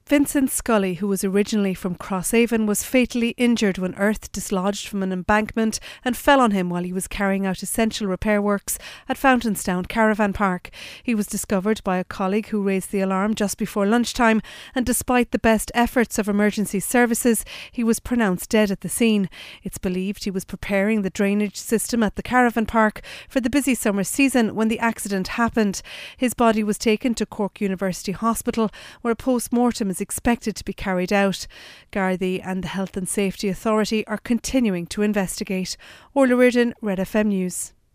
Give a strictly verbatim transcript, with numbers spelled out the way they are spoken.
Vincent Scully, who was originally from Crosshaven, was fatally injured when earth dislodged from an embankment and fell on him while he was carrying out essential repair works at Fountainstown Caravan Park. He was discovered by a colleague who raised the alarm just before lunchtime, and despite the best efforts of emergency services, he was pronounced dead at the scene. It's believed he was preparing the drainage system at the caravan park for the busy summer season when the accident happened. His body was taken to Cork University Hospital, where a post-mortem is expected to be carried out. Gardaí and the Health and Safety Authority are continuing to investigate. Orla Reardon, Red F M News.